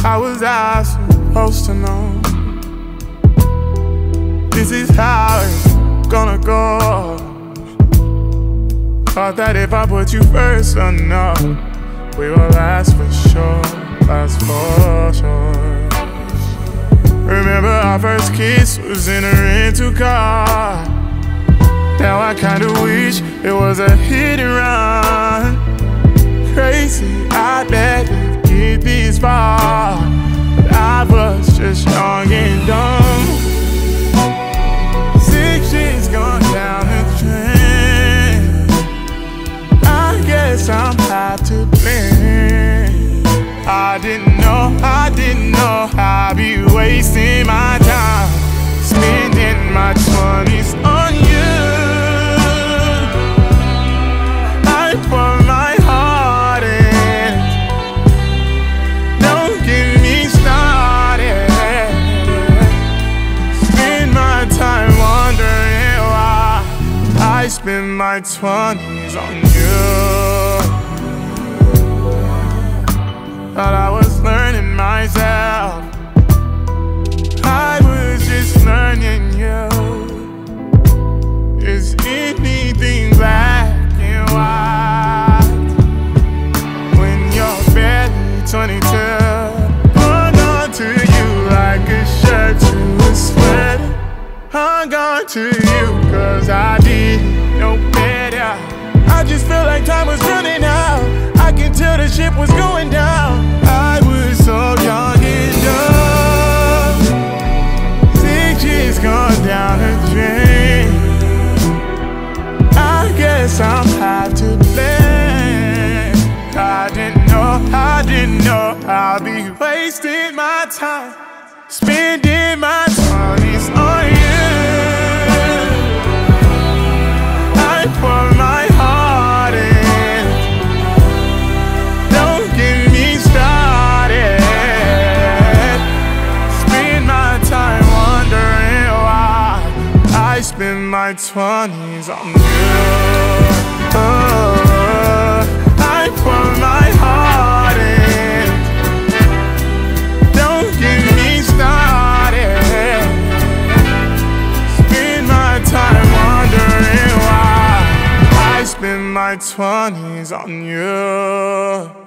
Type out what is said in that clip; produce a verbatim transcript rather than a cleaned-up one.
How was I supposed to know this is how it's gonna go? Thought that if I put you first enough, we will last for sure, last for sure. Remember our first kiss was in a rental car. Now I kinda wish it was a hit and run. Crazy, I let it get this far, but I was just young and dumb. Six years gone down the drain. I guess I'm half to blame. I didn't know, I didn't know I'd be wasting my time, spending my twenties on you. I put my heart in, don't get me started. Spend my time wondering why I spend my twenties on you. Thought I was learning myself, I was just learning you. Is anything black and white when you're barely twenty-two? Hung on to you like a shirt to a sweater. Hung on to you cause I didn't know better. I just felt like time was running out. I can tell the ship was going down. I was so young and dumb. Six years gone down the drain. I guess I'm half to blame. I didn't know, I didn't know I'd be wasting my time, spending my twenties on you. I put my heart in, don't get me started. Spend my time wondering why I spend my twenties on you. Oh, I put my heart in, don't get me started. Spend my time wondering why I spend my twenties on you.